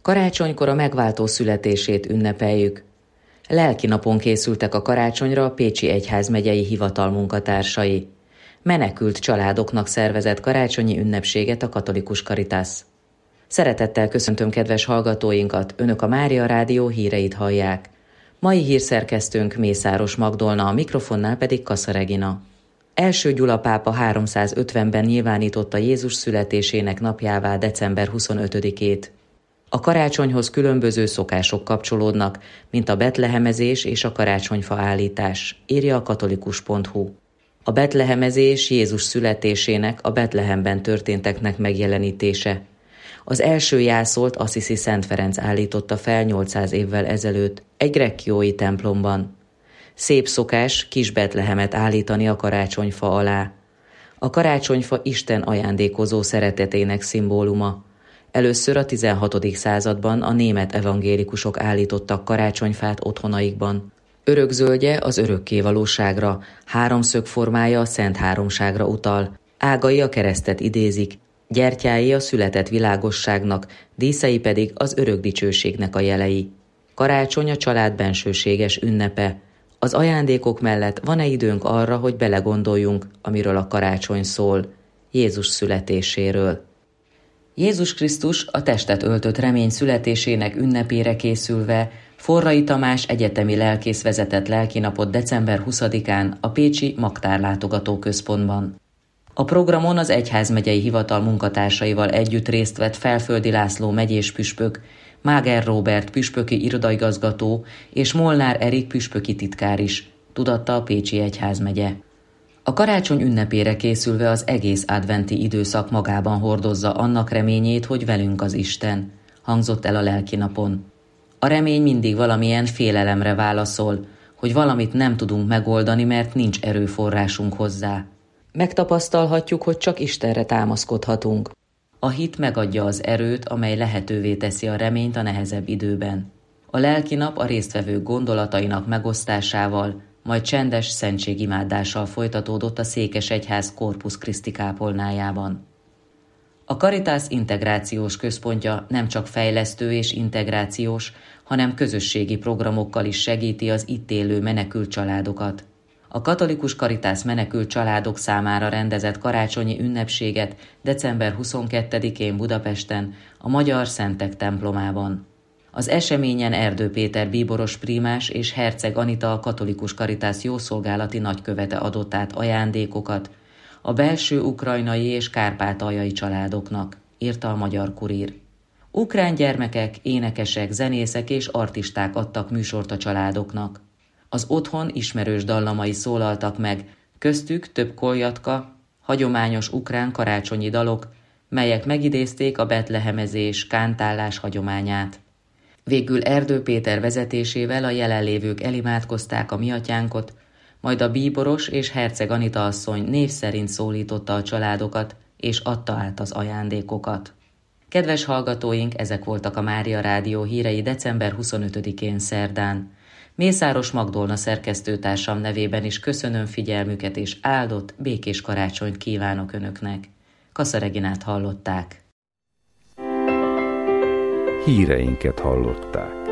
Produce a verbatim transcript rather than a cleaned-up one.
Karácsonykor a megváltó születését ünnepeljük. Lelki napon készültek a karácsonyra a Pécsi Egyházmegyei Hivatal munkatársai. Menekült családoknak szervezett karácsonyi ünnepséget a Katolikus Caritas. Szeretettel köszöntöm kedves hallgatóinkat, Önök a Mária Rádió híreit hallják. Mai hírszerkesztőnk Mészáros Magdolna, a mikrofonnál pedig Kassa Regina. Első Gyula pápa háromszázötvenben nyilvánította Jézus születésének napjává december huszonötödikét. A karácsonyhoz különböző szokások kapcsolódnak, mint a betlehemezés és a karácsonyfa állítás, írja a katolikus pont hu. A betlehemezés Jézus születésének, a Betlehemben történteknek megjelenítése. Az első jászolt Assisi Szent Ferenc állította fel nyolcszáz évvel ezelőtt egy grekkiói templomban. Szép szokás kis Betlehemet állítani a karácsonyfa alá. A karácsonyfa Isten ajándékozó szeretetének szimbóluma. Először a tizenhatodik században a német evangélikusok állítottak karácsonyfát otthonaikban. Örökzöldje az örökké valóságra, háromszög formája a Szent Háromságra utal, ágai a keresztet idézik, gyertyái a született világosságnak, díszei pedig az örök dicsőségnek a jelei. Karácsony a család bensőséges ünnepe. Az ajándékok mellett van-e időnk arra, hogy belegondoljunk, amiről a karácsony szól, Jézus születéséről. Jézus Krisztus a testet öltött remény születésének ünnepére készülve Forrai Tamás egyetemi lelkész vezetett lelkinapot december huszadikán a pécsi Magtár látogatóközpontban. A programon az Egyházmegyei Hivatal munkatársaival együtt részt vett Felföldi László megyés püspök, Máger Róbert püspöki irodaigazgató és Molnár Erik püspöki titkár is, tudatta a Pécsi Egyházmegye. A karácsony ünnepére készülve az egész adventi időszak magában hordozza annak reményét, hogy velünk az Isten, hangzott el a lelkinapon. A remény mindig valamilyen félelemre válaszol, hogy valamit nem tudunk megoldani, mert nincs erőforrásunk hozzá. Megtapasztalhatjuk, hogy csak Istenre támaszkodhatunk. A hit megadja az erőt, amely lehetővé teszi a reményt a nehezebb időben. A lelkinap a résztvevők gondolatainak megosztásával, majd csendes szentségimádással folytatódott a Székesegyház Corpus Christi kápolnájában. A Caritas integrációs központja nem csak fejlesztő és integrációs, hanem közösségi programokkal is segíti az itt élő menekült családokat. A Katolikus Caritas menekült családok számára rendezett karácsonyi ünnepséget december huszonkettedikén Budapesten, a Magyar Szentek templomában. Az eseményen Erdő Péter bíboros prímás és Herceg Anita a Katolikus Caritas jószolgálati nagykövete adott át ajándékokat a belső ukrajnai és kárpátaljai családoknak, írta a Magyar Kurír. Ukrán gyermekek, énekesek, zenészek és artisták adtak műsort a családoknak. Az otthon ismerős dallamai szólaltak meg, köztük több koljatka, hagyományos ukrán karácsonyi dalok, melyek megidézték a betlehemezés, kántálás hagyományát. Végül Erdő Péter vezetésével a jelenlévők elimádkozták a miatyánkot, majd a bíboros és Herceg Anita asszony név szerint szólította a családokat, és adta át az ajándékokat. Kedves hallgatóink, ezek voltak a Mária Rádió hírei december huszonötödikén szerdán. Mészáros Magdolna szerkesztőtársam nevében is köszönöm figyelmüket, és áldott, békés karácsonyt kívánok Önöknek. Kassa Reginát hallották. Híreinket hallották.